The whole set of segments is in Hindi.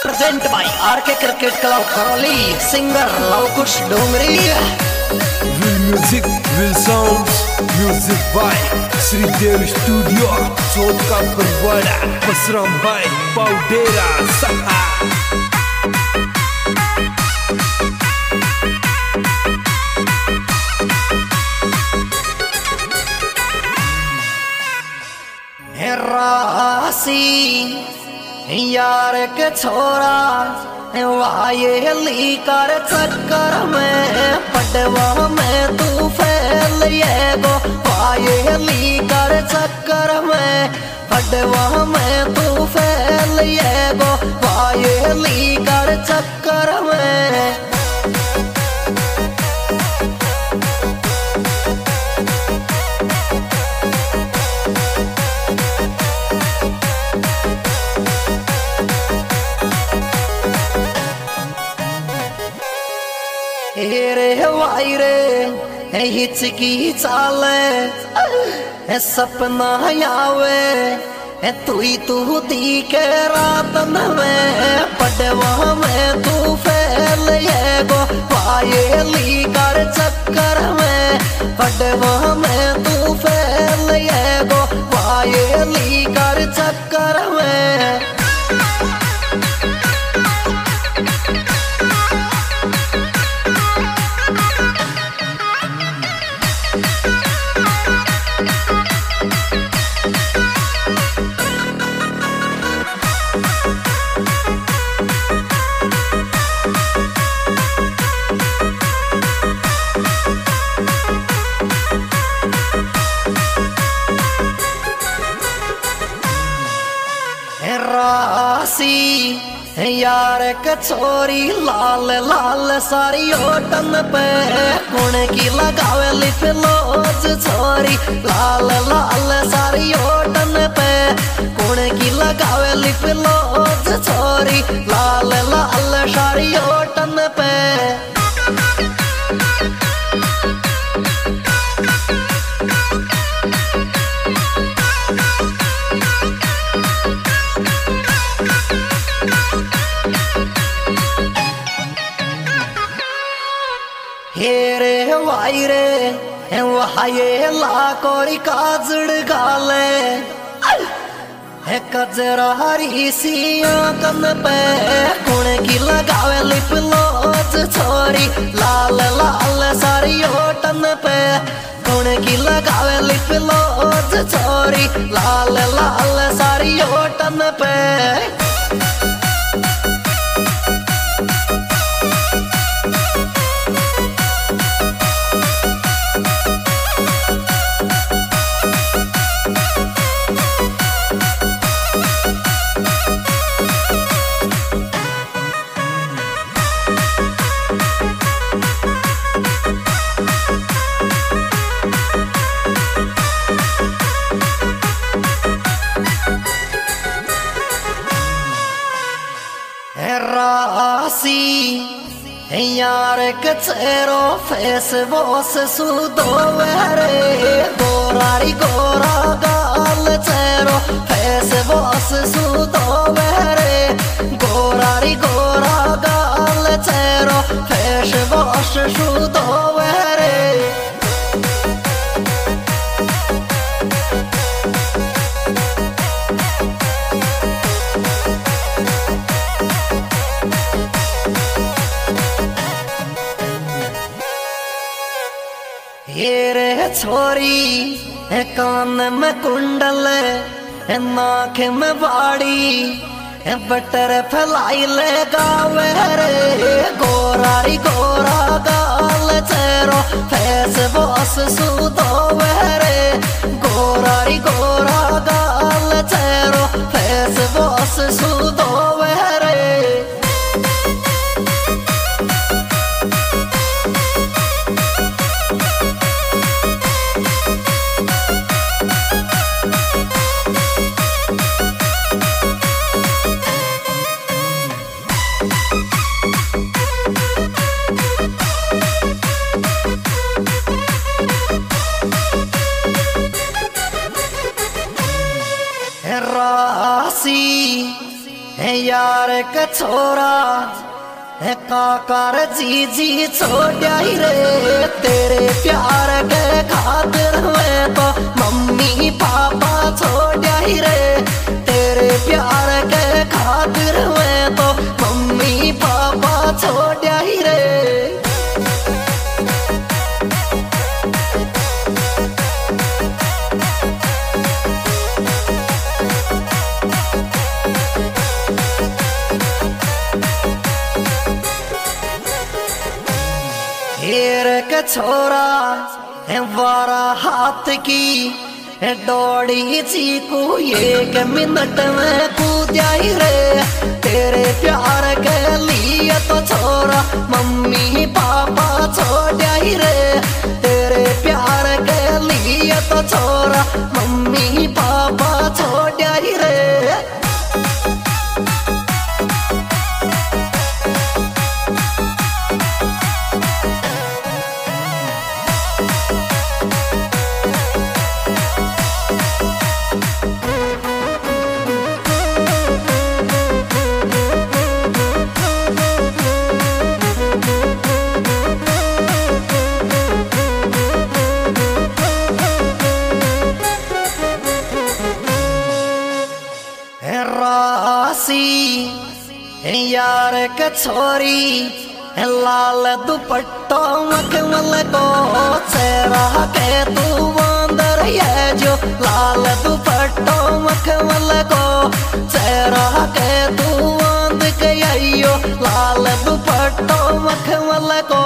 Present by RK cricket club Karauli, singer Lavkush Dongri. Music will sounds, music by Shridev studio, Chauth ka Barwara, Basram भाई पाउडेरा सहा। रासी यार के छोरा वाये कर चक्कर में पटवा में तू फैल गो, वाये कर चक्कर में पटवा में तू फैल गो, वाये कर चक्कर में। रे वाई रे हिचकी चाले सपना आवे तू दी के रात में पटवा में तू फैल गो, वाये कर चक्कर में पटवा में तू फैल गो, वाये कर चक्कर में। रासी यार कचोरी लाल लाल सारी ओटन पे कुण की लगावे लिप लोज छोरी, लाल लाल सारी ओटन पे कुण की लगावे लिप लोज छोरी, लाल लाल सारी ओटन पे। हेरे वाई रे वहाये ला कोरी काजड़ गाले कजरा हरी सिया कन पे कुण की लगावे लिप लोच छोरी, लाल लाल सारी ओटन पे कुण की लगावे लिप लोच छोरी, लाल लाल सारी ओटन पे। रासी यार कचेरो फेस बोस सुदो रे गोरारी गोरा गाल चेरो फेस बोस सुदो रे गोरारी गोरा गाल चेरो फेस बोस सुदो रे। रे छोरी कान में कुंडल नाक में बाड़ी बटर फैलाई ले गावे रे गोरारी गोरा गाल चेरो फेस बोस सुदो रे गोरारी गोरा गाल चेरो फेस बोस सुदो रे। रासी यार का छोरा है काकर जी जी छोड़ा ही रे तेरे प्यार के खातिर मैं तो मम्मी पापा छोड़ा ही रे तेरे प्यार के खातिर मैं तो मम्मी पापा छोड़ा ही रे। हीर के छोरा है वारा हाथ की डोड़ी चीकू एक मिनट में कूद्या ही रे तेरे प्यार के लिए तो छोरा मम्मी पापा छोड़ा ही रे तेरे प्यार के लिए तो छोरा मम्मी पापा छोड़ा ही रे। यार के छोरी लाल दुपट्टो मखमल को चेहरा के तू बंदर है जो लाल दुपट्टो मखमल को चेहरा के तू बंद के आइयो लाल दुपट्टो मखमल को।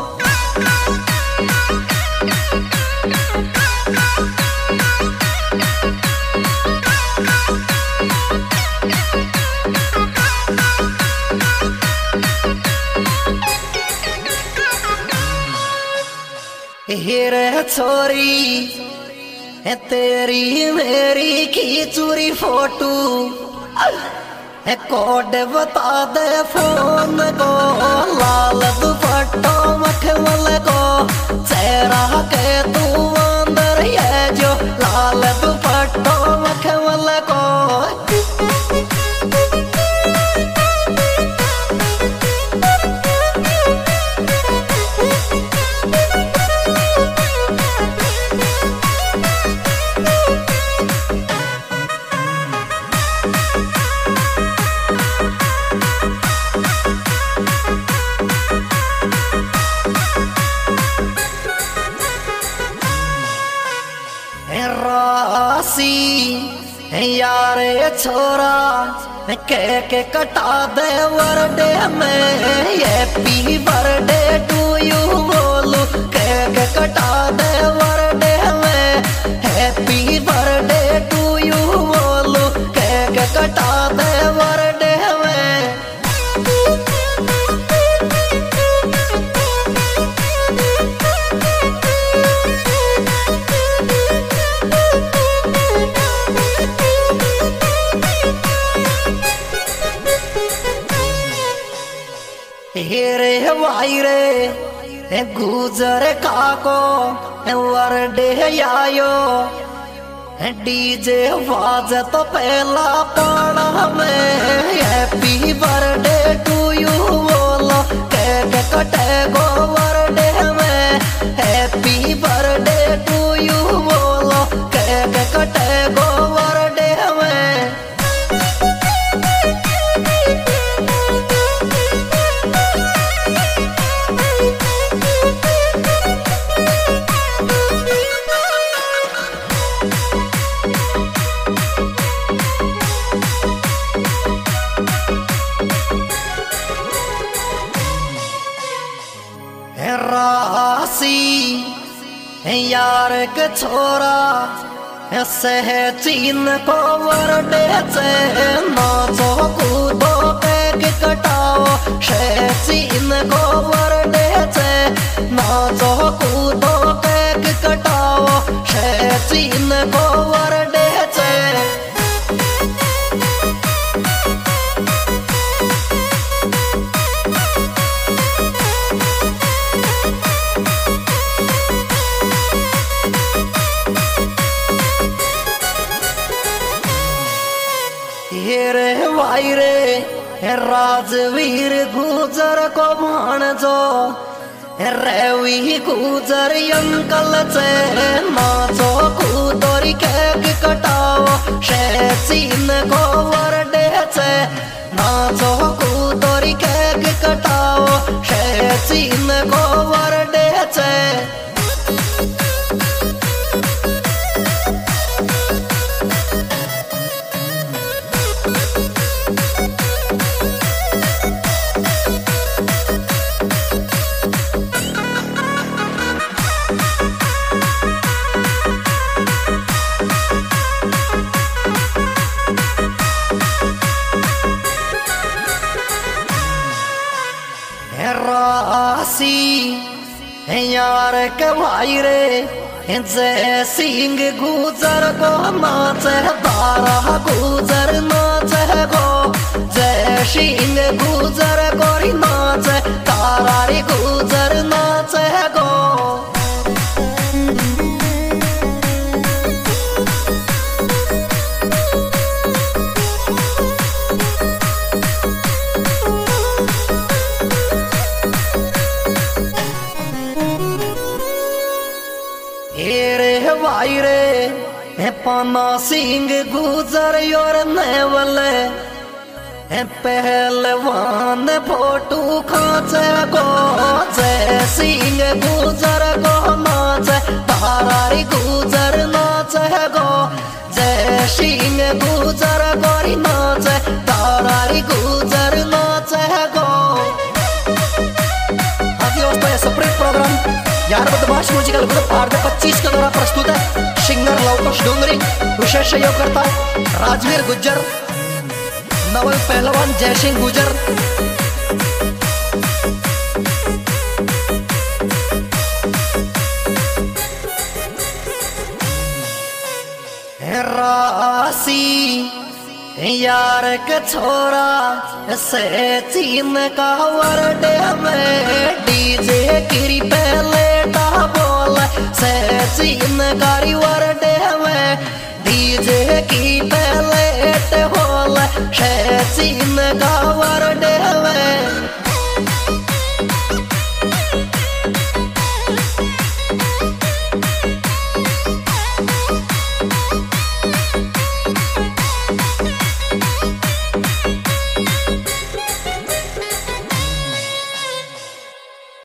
हीरे छोरी है तेरी मेरी खींचूरी फोटो है कोड बता दे फोन को लाल दुपट्टो मखमल को चेहरा के तू अंदर है जो लाल दुपट्टो मखमल को। यार छोरा के कटा दे बर्थडे में हैप्पी बर्थडे टू यू बोलू के कटा दे बर्थडे में हैप्पी बर्थडे टू यू बोलू के कटा दे बर्थडे में। हीरे भाई रे गुजर काको बर्थडे आयो डीजे आवाज तो पहला पड़ा में हैप्पी बर्थडे टू यू बोलो केक कटे गो बर्थडे में हैप्पी बर्थडे टू यू बोलो केक कटे गो बर्थडे में। यार के छोरा सह चीन को बर्थडे से नाचो कूदो केक कटाओ शह चीन को बर्थडे से नाचो कूदो केक कटाओ शह चीन को बर्थडे से। हीरे भाई रे राजवीर गुजर को भाणजो रवि गुजर अंकल चे नाचो कूदोरी केक कटाओ शेचीन को वरडे चे नाचो कूदोरी केक कटाओ शेचीन को वरडे चे रासी यार के भाई रे जय सिंह गुजर को नाचे तारा गुजर नाचे गो जय सिंह गुजर गोरी नाचे तारा रे गुजर नाचे गो भाई रे पाना सिंह गुजर योर नेवले पहलवान फोटू खाचे गो जय सिंह गुजर को नाचे तारारी गुजर नाचे गो जय सिंह गुजर गोरी नाचे तारारी गुजर नाचे गो आज दोस्तों ये सेपरेट प्रोग्राम यार बदमाश म्यूजिकल ग्रुप आर्ध 25 के द्वारा प्रस्तुत है सिंगर लवकुश डोंगरी विशेष सहयोग करता राजवीर गुज्जर नवल पहलवान जय सिंह गुजर रासी यार के छोरा से चीन का वरडे में डीजे गिरी पहले बोल से चीन गारी वरडे